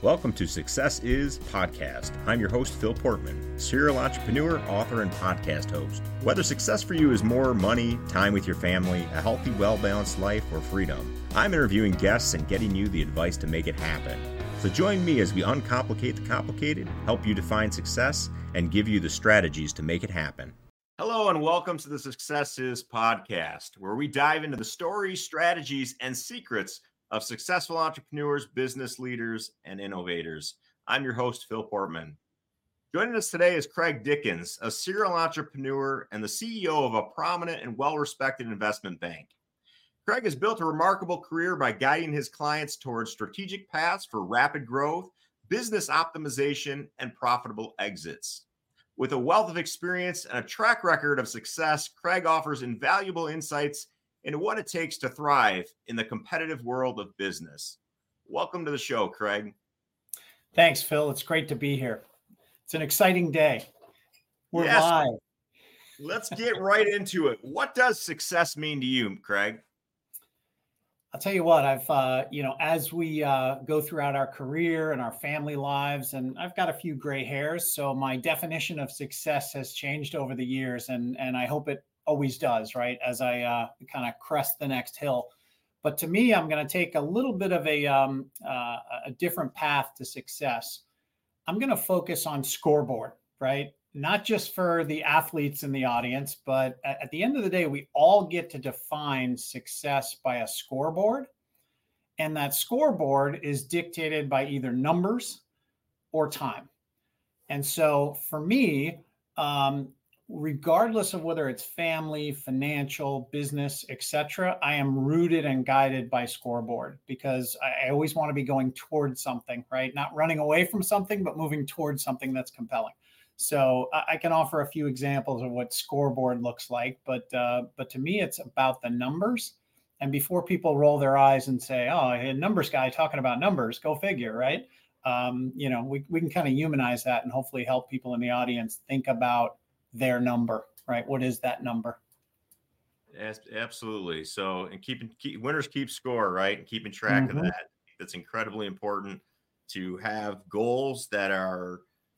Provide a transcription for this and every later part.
Welcome to Success Is Podcast. I'm your host, Phil Portman, serial entrepreneur, author, and podcast host. Whether success for you is more money, time with your family, a healthy, well-balanced life, or freedom, I'm interviewing guests and getting you the advice to make it happen. So join me as we uncomplicate the complicated, help you define success, and give you the strategies to make it happen. Hello, and welcome to the Success Is Podcast, where we dive into the stories, strategies, and secrets of successful entrepreneurs, business leaders, and innovators. I'm your host, Phil Portman. Joining us today is Craig Dickens, a serial entrepreneur and the CEO of a prominent and well-respected investment bank. Craig has built a remarkable career by guiding his clients towards strategic paths for rapid growth, business optimization, and profitable exits. With a wealth of experience and a track record of success, Craig offers invaluable insights into what it takes to thrive in the competitive world of business. Welcome to the show, Craig. Thanks, Phil. It's great to be here. It's an exciting day. We're live. Let's get right into it. What does success mean to you, Craig? I'll tell you what, as we go throughout our career and our family lives, and I've got a few gray hairs, so my definition of success has changed over the years, and I hope it always does, right, as I kind of crest the next hill. But to me, I'm going to take a little bit of a different path to success. I'm going to focus on scoreboard, right? Not just for the athletes in the audience, but at the end of the day, we all get to define success by a scoreboard. And that scoreboard is dictated by either numbers or time. And so for me, regardless of whether it's family, financial, business, etc., I am rooted and guided by scoreboard because I always want to be going towards something, right? Not running away from something, but moving towards something that's compelling. So I can offer a few examples of what scoreboard looks like, but to me, it's about the numbers. And before people roll their eyes and say, "Oh, a numbers guy talking about numbers," go figure, right? We can kind of humanize that and hopefully help people in the audience think about their number, right? What is that number? Yes, absolutely. So, and winners keep score, right? And keeping track of that. That's incredibly important to have goals that are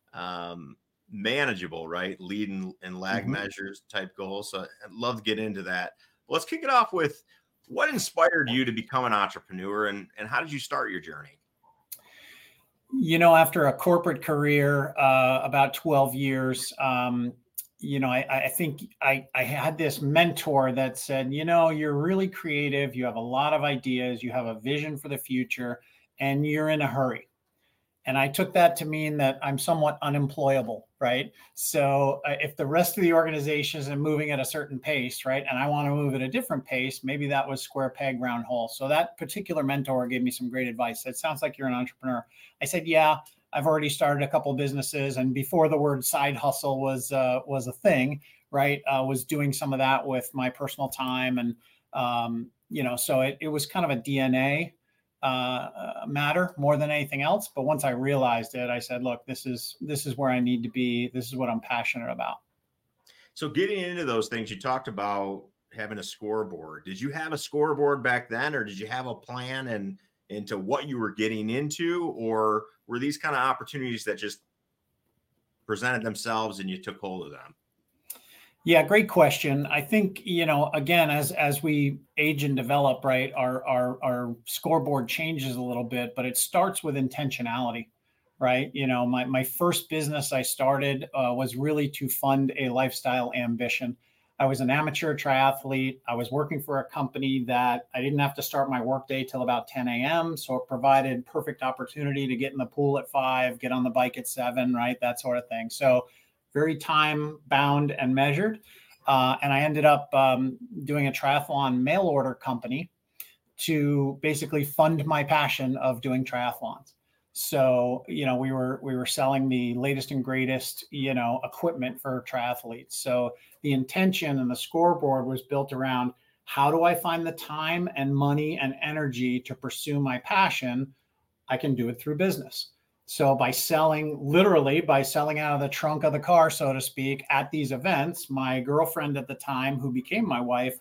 manageable, right? Lead and lag measures type goals. So I'd love to get into that. Let's kick it off with what inspired you to become an entrepreneur and how did you start your journey? After a corporate career, about 12 years, I think I had this mentor that said, you're really creative. You have a lot of ideas. You have a vision for the future and you're in a hurry. And I took that to mean that I'm somewhat unemployable, right? So if the rest of the organization is moving at a certain pace, right, and I want to move at a different pace, maybe that was square peg, round hole. So that particular mentor gave me some great advice. It sounds like you're an entrepreneur. I said, yeah, I've already started a couple of businesses. And before the word side hustle was a thing, right, was doing some of that with my personal time. And, so it was kind of a DNA matter more than anything else. But once I realized it, I said, look, this is where I need to be. This is what I'm passionate about. So getting into those things, you talked about having a scoreboard. Did you have a scoreboard back then, or did you have a plan and into what you were getting into, or were these kind of opportunities that just presented themselves and you took hold of them? Yeah, great question. I think, again, as we age and develop, right, our scoreboard changes a little bit, but it starts with intentionality, right? My first business I started was really to fund a lifestyle ambition. I was an amateur triathlete. I was working for a company that I didn't have to start my workday till about 10 a.m. So it provided perfect opportunity to get in the pool at 5, get on the bike at 7, right? That sort of thing. So very time bound and measured. And I ended up doing a triathlon mail order company to basically fund my passion of doing triathlons. So, we were selling the latest and greatest, equipment for triathletes. So the intention and the scoreboard was built around how do I find the time and money and energy to pursue my passion? I can do it through business. So by selling out of the trunk of the car, so to speak, at these events, my girlfriend at the time, who became my wife,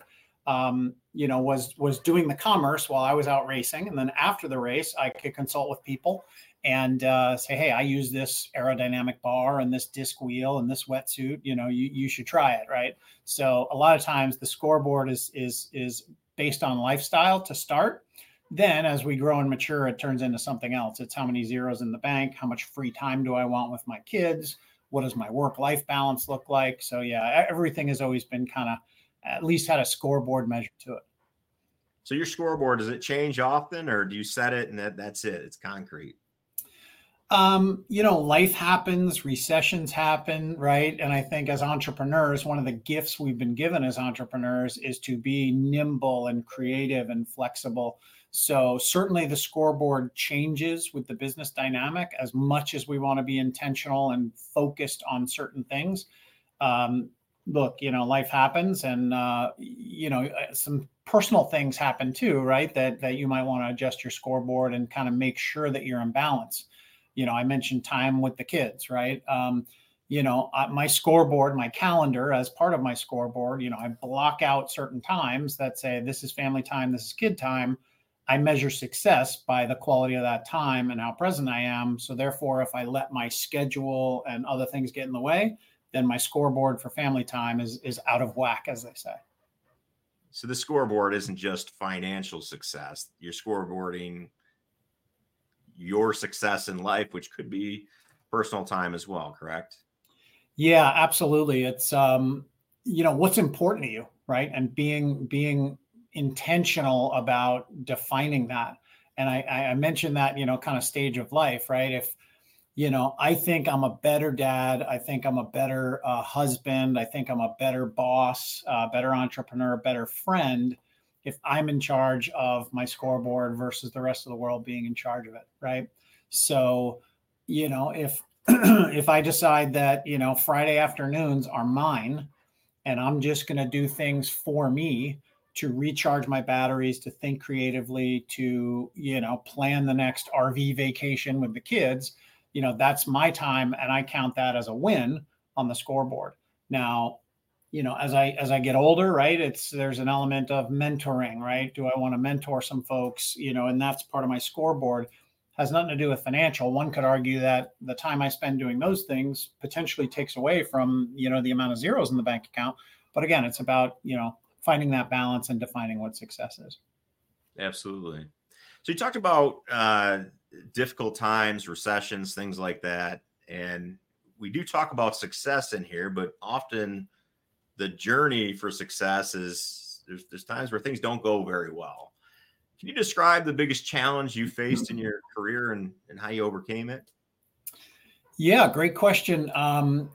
was doing the commerce while I was out racing. And then after the race, I could consult with people and say, hey, I use this aerodynamic bar and this disc wheel and this wetsuit, you should try it, right? So a lot of times the scoreboard is based on lifestyle to start. Then as we grow and mature, it turns into something else. It's how many zeros in the bank, how much free time do I want with my kids, what does my work-life balance look like? So yeah, everything has always been kind of at least had a scoreboard measure to it. So your scoreboard, does it change often, or do you set it and that's it? It's concrete. Life happens, recessions happen, right? And I think as entrepreneurs, one of the gifts we've been given as entrepreneurs is to be nimble and creative and flexible. So certainly the scoreboard changes with the business dynamic as much as we want to be intentional and focused on certain things. Look, life happens, and, some personal things happen too, right? That you might want to adjust your scoreboard and kind of make sure that you're in balance. I mentioned time with the kids, right? My scoreboard, my calendar, as part of my scoreboard, I block out certain times that say, this is family time, this is kid time. I measure success by the quality of that time and how present I am. So therefore, if I let my schedule and other things get in the way, then my scoreboard for family time is out of whack, as they say. So the scoreboard isn't just financial success. You're scoreboarding your success in life, which could be personal time as well, correct? Yeah, absolutely. It's, what's important to you, right? And being intentional about defining that. And I mentioned that, kind of stage of life, right? If, I think I'm a better dad. I think I'm a better husband. I think I'm a better boss, better entrepreneur, better friend if I'm in charge of my scoreboard versus the rest of the world being in charge of it, right? So, if if I decide that, Friday afternoons are mine and I'm just going to do things for me to recharge my batteries, to think creatively, to, plan the next RV vacation with the kids, that's my time. And I count that as a win on the scoreboard. Now, as I get older, right, there's an element of mentoring, right? Do I want to mentor some folks, and that's part of my scoreboard. Has nothing to do with financial. One could argue that the time I spend doing those things potentially takes away from, the amount of zeros in the bank account. But again, it's about, finding that balance and defining what success is. Absolutely. So you talked about difficult times, recessions, things like that. And we do talk about success in here, but often the journey for success is there's times where things don't go very well. Can you describe the biggest challenge you faced in your career and how you overcame it? Yeah, great question. The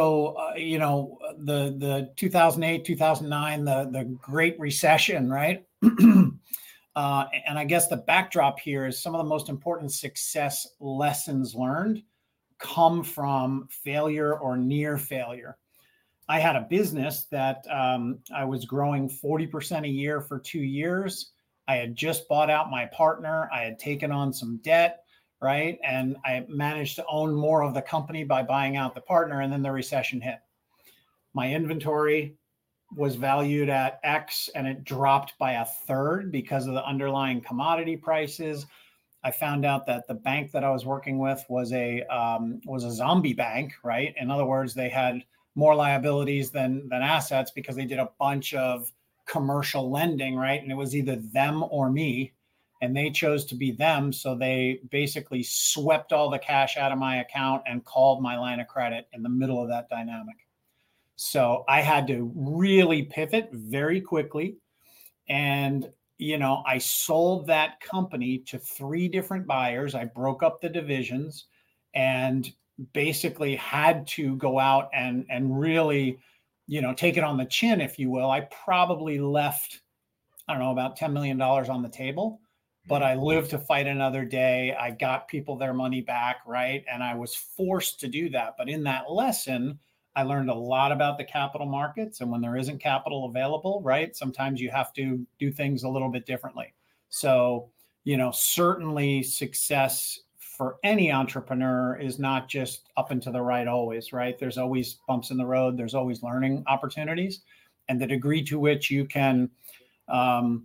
2008, 2009, the Great Recession, right? And I guess the backdrop here is some of the most important success lessons learned come from failure or near failure. I had a business that I was growing 40% a year for 2 years. I had just bought out my partner. I had taken on some debt, right? And I managed to own more of the company by buying out the partner, and then the recession hit. My inventory was valued at X and it dropped by a third because of the underlying commodity prices. I found out that the bank that I was working with was a zombie bank, right? In other words, they had more liabilities than assets because they did a bunch of commercial lending, right? And it was either them or me, and they chose to be them. So they basically swept all the cash out of my account and called my line of credit in the middle of that dynamic. So I had to really pivot very quickly. And, I sold that company to 3 different buyers. I broke up the divisions and basically had to go out and really, take it on the chin, if you will. I probably left, I don't know, about $10 million on the table, but I lived to fight another day. I got people their money back, right? And I was forced to do that. But in that lesson, I learned a lot about the capital markets, and when there isn't capital available, right, sometimes you have to do things a little bit differently. So, certainly success for any entrepreneur is not just up and to the right always, right? There's always bumps in the road. There's always learning opportunities, and the degree to which you can,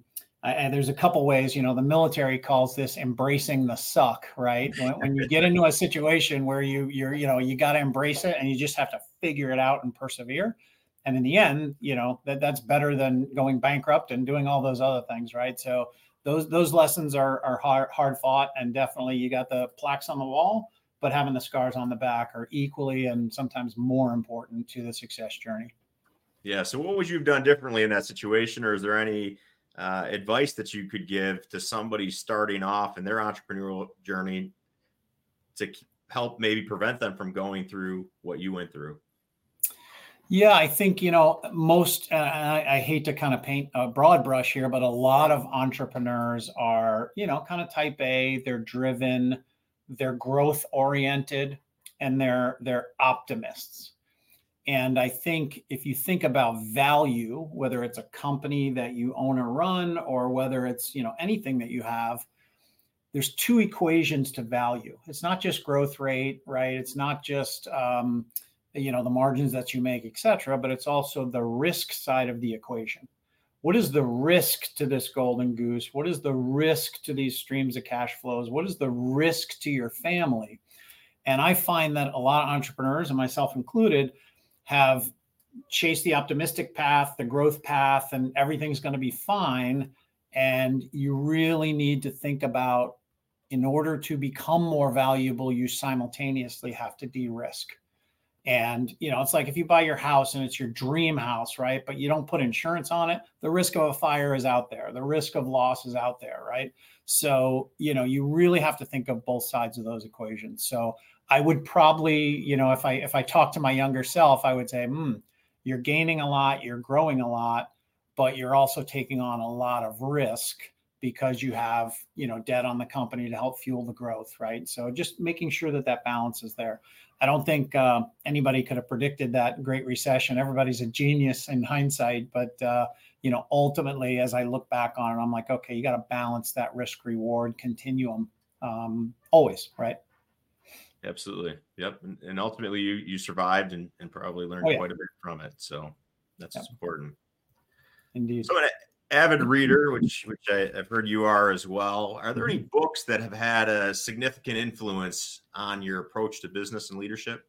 And there's a couple ways, the military calls this embracing the suck, right? When you get into a situation where you got to embrace it and you just have to figure it out and persevere. And in the end, that's better than going bankrupt and doing all those other things, right? So those lessons are hard fought, and definitely you got the plaques on the wall, but having the scars on the back are equally and sometimes more important to the success journey. Yeah. So what would you have done differently in that situation? Or is there any advice that you could give to somebody starting off in their entrepreneurial journey to help maybe prevent them from going through what you went through? Yeah, I think, most, I hate to kind of paint a broad brush here, but a lot of entrepreneurs are, kind of type A, they're driven, they're growth oriented, and they're optimists. And I think if you think about value, whether it's a company that you own or run, or whether it's, anything that you have, there's two equations to value. It's not just growth rate, right? It's not just, the margins that you make, et cetera, but it's also the risk side of the equation. What is the risk to this golden goose? What is the risk to these streams of cash flows? What is the risk to your family? And I find that a lot of entrepreneurs, and myself included, have chased the optimistic path, the growth path, and everything's going to be fine. And you really need to think about, in order to become more valuable, you simultaneously have to de-risk. And, it's like if you buy your house and it's your dream house, right? But you don't put insurance on it, the risk of a fire is out there. The risk of loss is out there, right? So, you really have to think of both sides of those equations. So I would probably, if I talk to my younger self, I would say, you're gaining a lot, you're growing a lot, but you're also taking on a lot of risk because you have, debt on the company to help fuel the growth, right? So just making sure that balance is there. I don't think anybody could have predicted that Great Recession. Everybody's a genius in hindsight, but ultimately, as I look back on it, I'm like, okay, you got to balance that risk reward continuum always, right? Absolutely. Yep. And ultimately you survived and probably learned quite a bit from it. So that's important. Indeed. So an avid reader, which I've heard you are as well. Are there any books that have had a significant influence on your approach to business and leadership?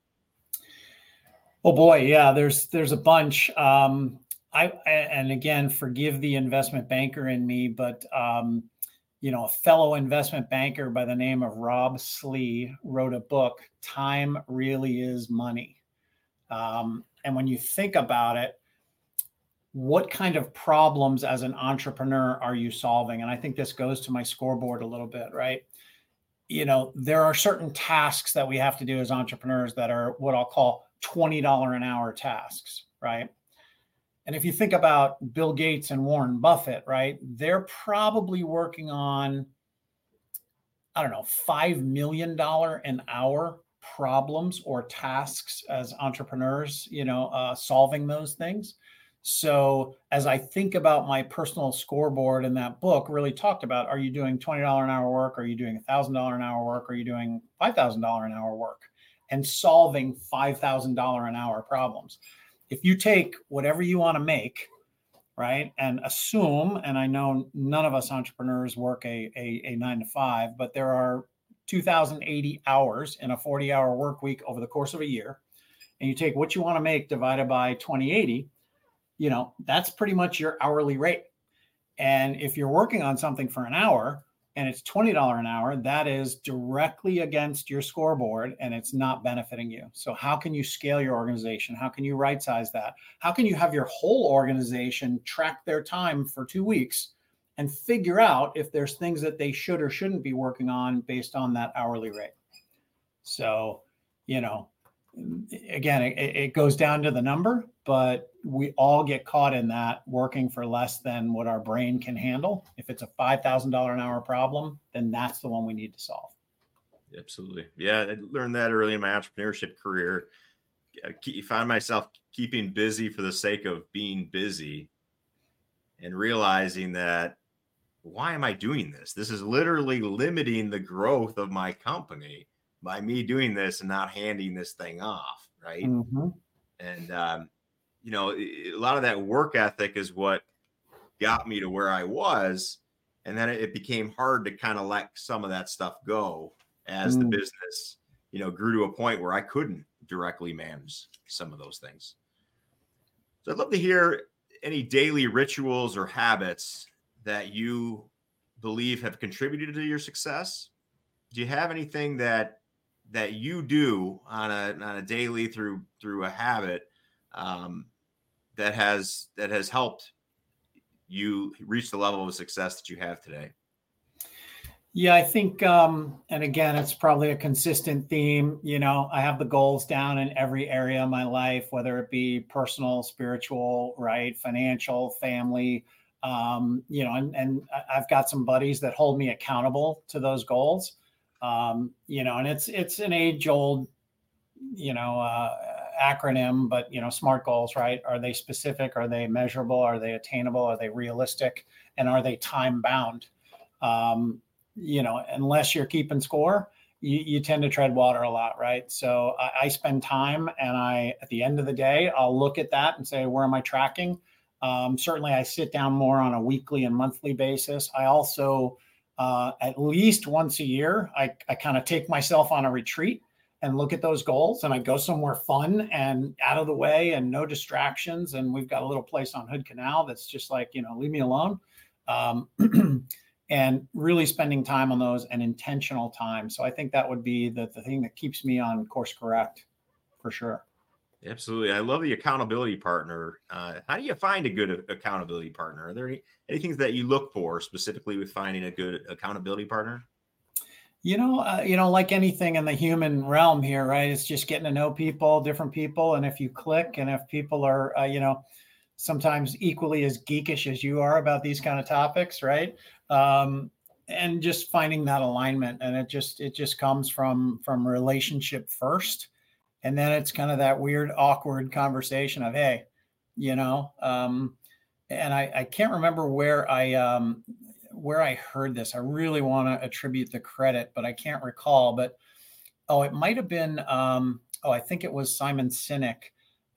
Oh boy. Yeah, there's a bunch. And again, forgive the investment banker in me, but a fellow investment banker by the name of Rob Slee wrote a book, Time Really Is Money. And when you think about it, what kind of problems as an entrepreneur are you solving? And I think this goes to my scoreboard a little bit, right? There are certain tasks that we have to do as entrepreneurs that are what I'll call $20 an hour tasks, right? And if you think about Bill Gates and Warren Buffett, right, they're probably working on, $5 million an hour problems or tasks as entrepreneurs, solving those things. So as I think about my personal scoreboard in that book, really talked about, are you doing $20 an hour work? Are you doing $1,000 an hour work? Are you doing $5,000 an hour work? And solving $5,000 an hour problems. If you take whatever you want to make, right, and assume, and I know none of us entrepreneurs work a 9 to 5, but there are 2,080 hours in a 40-hour work week over the course of a year, and you take what you want to make divided by 2080, that's pretty much your hourly rate. And if you're working on something for an hour and it's $20 an hour, that is directly against your scoreboard and it's not benefiting you. So how can you scale your organization? How can you right size that? How can you have your whole organization track their time for 2 weeks and figure out if there's things that they should or shouldn't be working on based on that hourly rate? So, again, it goes down to the number, but we all get caught in that working for less than what our brain can handle. If it's a $5,000 an hour problem, then that's the one we need to solve. Absolutely. Yeah. I learned that early in my entrepreneurship career. I found myself keeping busy for the sake of being busy and realizing that, why am I doing this? This is literally limiting the growth of my company by me doing this and not handing this thing off. Right. Mm-hmm. And, a lot of that work ethic is what got me to where I was. And then it became hard to kind of let some of that stuff go as the business, grew to a point where I couldn't directly manage some of those things. So I'd love to hear any daily rituals or habits that you believe have contributed to your success. Do you have anything that you do on a daily through a habit that has helped you reach the level of success that you have today? Yeah, I think, and again, it's probably a consistent theme. I have the goals down in every area of my life, whether it be personal, spiritual, right, financial, family, and I've got some buddies that hold me accountable to those goals. And it's an age old, acronym, but, SMART goals, right? Are they specific? Are they measurable? Are they attainable? Are they realistic? And are they time bound? Unless you're keeping score, you tend to tread water a lot, right? So I spend time, and at the end of the day, I'll look at that and say, where am I tracking? Certainly I sit down more on a weekly and monthly basis. I also, at least once a year, I kind of take myself on a retreat and look at those goals, and I go somewhere fun and out of the way and no distractions. And we've got a little place on Hood Canal that's just like, leave me alone. And really spending time on those and intentional time. So I think that would be the thing that keeps me on course correct, for sure. Absolutely. I love the accountability partner. How do you find a good accountability partner? Are there any things that you look for specifically with finding a good accountability partner? Like anything in the human realm here, right? It's just getting to know people, different people. And if you click, and if people are, sometimes equally as geekish as you are about these kind of topics, right? And just finding that alignment, and it just comes from relationship first, and then it's kind of that weird, awkward conversation of, hey, and I can't remember where I heard this. I really want to attribute the credit, but I can't recall. But it might have been I think it was Simon Sinek.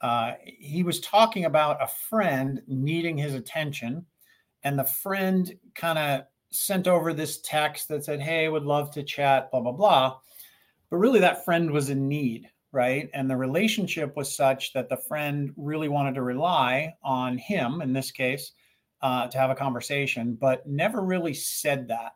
He was talking about a friend needing his attention, and the friend kind of sent over this text that said, hey, would love to chat, blah, blah, blah. But really that friend was in need, right? And the relationship was such that the friend really wanted to rely on him, in this case, to have a conversation, but never really said that.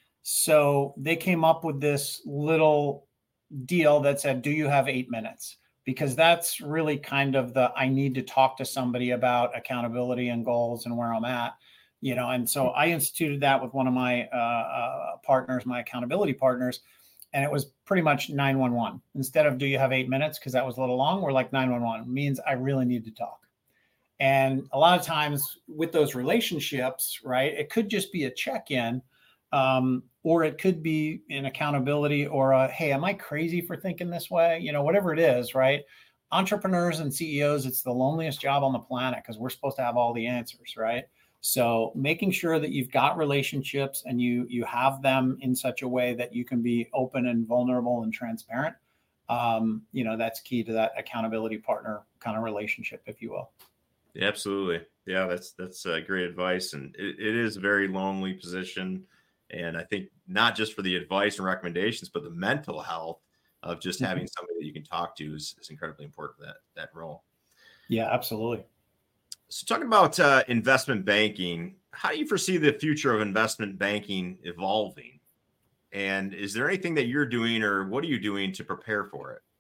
So they came up with this little deal that said, do you have 8 minutes? Because that's really kind of I need to talk to somebody about accountability and goals and where I'm at, and so I instituted that with one of my partners, my accountability partners, and it was pretty much 911. Instead of do you have 8 minutes, because that was a little long, we're like 911 means I really need to talk. And a lot of times with those relationships, right, it could just be a check-in, or it could be an accountability or a, hey, am I crazy for thinking this way? Whatever it is, right? Entrepreneurs and CEOs, it's the loneliest job on the planet because we're supposed to have all the answers, right? So making sure that you've got relationships and you have them in such a way that you can be open and vulnerable and transparent, that's key to that accountability partner kind of relationship, if you will. Yeah, absolutely. Yeah, that's great advice. And it is a very lonely position. And I think not just for the advice and recommendations, but the mental health of just having somebody that you can talk to is incredibly important for that role. Yeah, absolutely. So talking about investment banking, how do you foresee the future of investment banking evolving? And is there anything that you're doing, or what are you doing to prepare for it?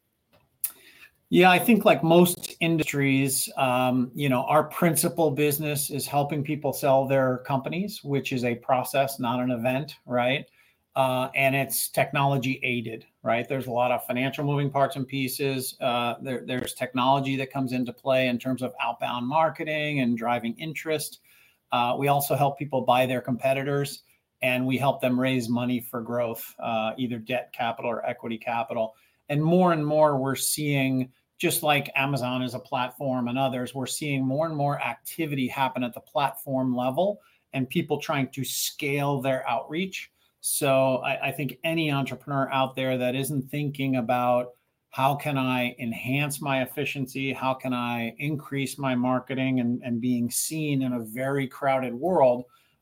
Yeah, I think like most industries, our principal business is helping people sell their companies, which is a process, not an event, right? And it's technology aided, right? There's a lot of financial moving parts and pieces. There's technology that comes into play in terms of outbound marketing and driving interest. We also help people buy their competitors, and we help them raise money for growth, either debt capital or equity capital. And more we're seeing, just like Amazon is a platform and others, we're seeing more and more activity happen at the platform level and people trying to scale their outreach. So I think any entrepreneur out there that isn't thinking about how can I enhance my efficiency, how can I increase my marketing and being seen in a very crowded world,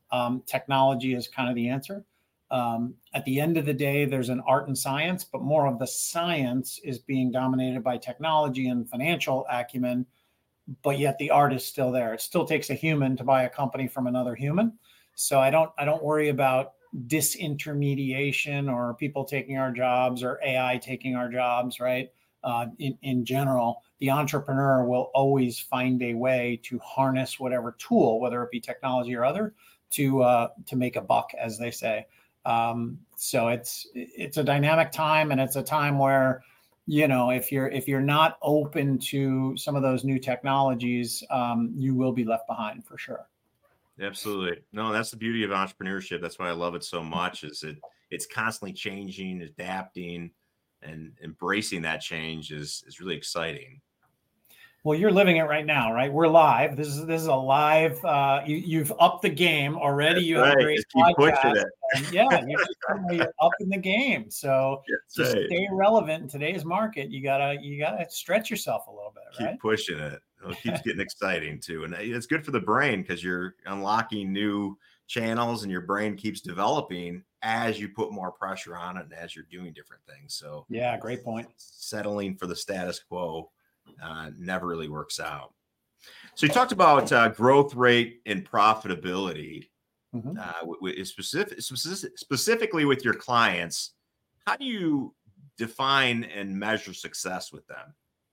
Technology is kind of the answer. At the end of the day, there's an art and science, but more of the science is being dominated by technology and financial acumen, but yet the art is still there. It still takes a human to buy a company from another human. So I don't worry about disintermediation or people taking our jobs or AI taking our jobs, right? In general, the entrepreneur will always find a way to harness whatever tool, whether it be technology or other, to make a buck, as they say. So it's a dynamic time, and it's a time where, if you're not open to some of those new technologies, you will be left behind for sure. Absolutely. No, that's the beauty of entrepreneurship. That's why I love it so much, is it's constantly changing, adapting, and embracing that change is really exciting. Well, you're living it right now, right? We're live. This is a live. You've upped the game already. You have a great podcast. You're up in the game. So to stay relevant in today's market, you gotta stretch yourself a little bit. Keep pushing it. It keeps getting exciting too, and it's good for the brain because you're unlocking new channels, and your brain keeps developing as you put more pressure on it and as you're doing different things. So yeah, great point. Settling for the status quo never really works out. So you talked about growth rate and profitability. Specifically with your clients. How do you define and measure success with them?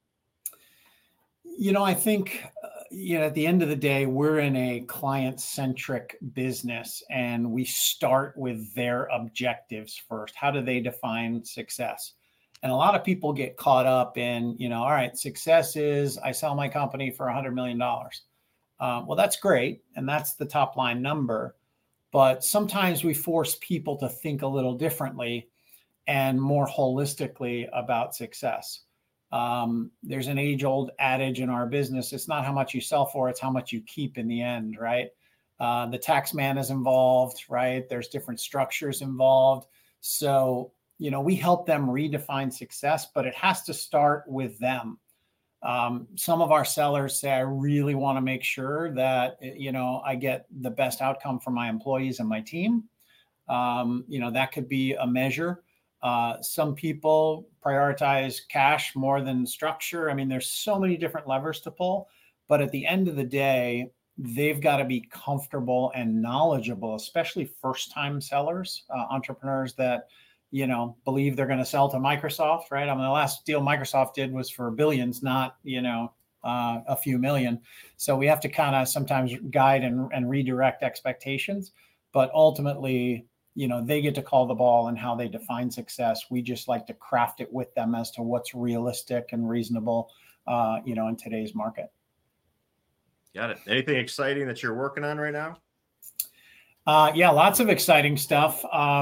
I think, at the end of the day, we're in a client-centric business, and we start with their objectives first. How do they define success? And a lot of people get caught up in, all right, success is I sell my company for $100 million. Well, that's great. And that's the top line number. But sometimes we force people to think a little differently and more holistically about success. There's an age-old adage in our business. It's not how much you sell for, it's how much you keep in the end, right? The tax man is involved, right? There's different structures involved. So, we help them redefine success, but it has to start with them. Some of our sellers say, I really want to make sure that, I get the best outcome for my employees and my team. That could be a measure. Some people prioritize cash more than structure. I mean, there's so many different levers to pull, but at the end of the day, they've got to be comfortable and knowledgeable, especially first-time sellers, entrepreneurs that, believe they're going to sell to Microsoft, right? I mean, the last deal Microsoft did was for billions, not, a few million. So we have to kind of sometimes guide and redirect expectations, but ultimately, they get to call the ball and how they define success. We just like to craft it with them as to what's realistic and reasonable, in today's market. Got it. Anything exciting that you're working on right now? Yeah, lots of exciting stuff.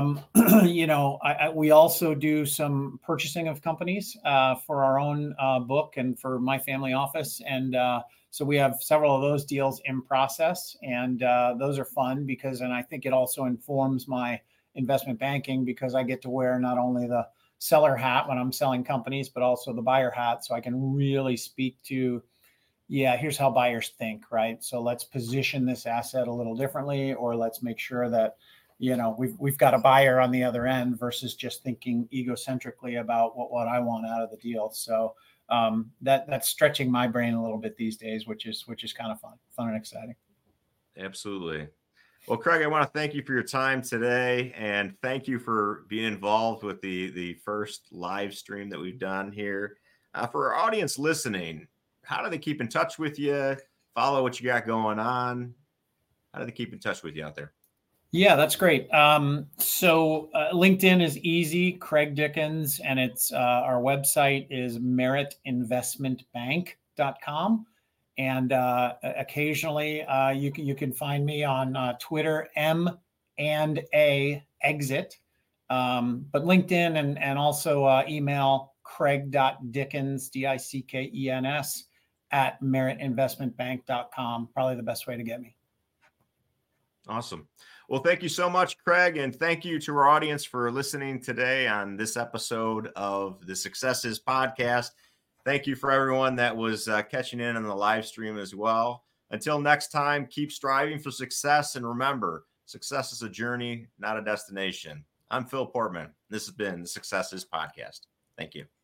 We also do some purchasing of companies for our own book and for my family office. And so we have several of those deals in process. And those are fun and I think it also informs my investment banking because I get to wear not only the seller hat when I'm selling companies, but also the buyer hat. So I can really speak to, here's how buyers think, right? So let's position this asset a little differently, or let's make sure that, we've got a buyer on the other end versus just thinking egocentrically about what I want out of the deal. So that's stretching my brain a little bit these days, which is kind of fun and exciting. Absolutely. Well, Craig, I want to thank you for your time today, and thank you for being involved with the first live stream that we've done here. For our audience listening, how do they keep in touch with you? Follow what you got going on? How do they keep in touch with you out there? Yeah, that's great. So LinkedIn is easy, Craig Dickens, and it's our website is meritinvestmentbank.com. And occasionally you can find me on Twitter, M&A Exit. But LinkedIn and also email Craig.Dickens, Dickens, @meritinvestmentbank.com. Probably the best way to get me. Awesome. Well, thank you so much, Craig. And thank you to our audience for listening today on this episode of the Successes Podcast. Thank you for everyone that was catching in on the live stream as well. Until next time, keep striving for success. And remember, Success is a journey, not a destination. I'm Phil Portman. This has been the Success Is Podcast. Thank you.